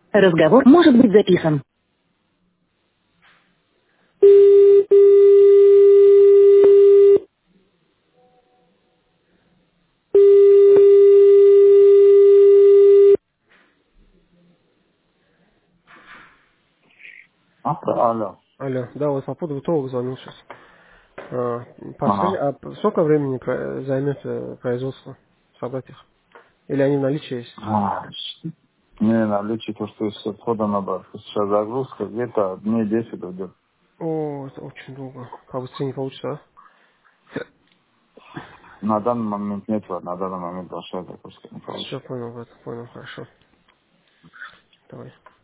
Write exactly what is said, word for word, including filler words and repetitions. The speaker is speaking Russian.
Разговор может быть записан. А, да, алло. Алло, да, вот по поводу того звонил сейчас. А, подскажи, Ага. а сколько времени про- займет э, производство собрать их? Или они в наличии есть? А, ш- Не, наличие то, что с входа на бар. Сейчас загрузка где-то дней десять уйдет. О, это очень долго. Побыстрее не получится, а? На данный момент нет, вот, на данный момент большая загрузка не Все получится. понял, брат, понял, хорошо. Давай.